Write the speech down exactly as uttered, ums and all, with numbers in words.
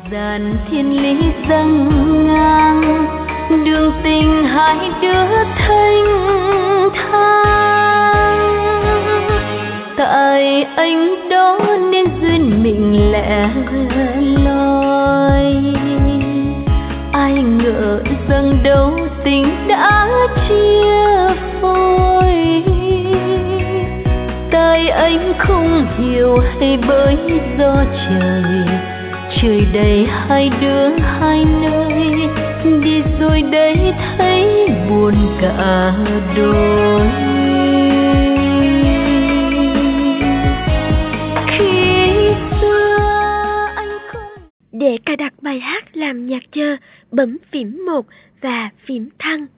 dàn thiên lý dâng ngang, đường tình hai đứa thanh thang. Tại anh đó nên duyên mình lẻ loi, ai ngờ rằng đâu tình đã chia phôi. Tại anh không hiểu hay bởi do trời, trời đầy hai đứa hai nơi, đi rồi đây thấy buồn cả đôi. Khi xưa anh không... Để cài đặt bài hát làm nhạc chờ, bấm phím một và phím thăng.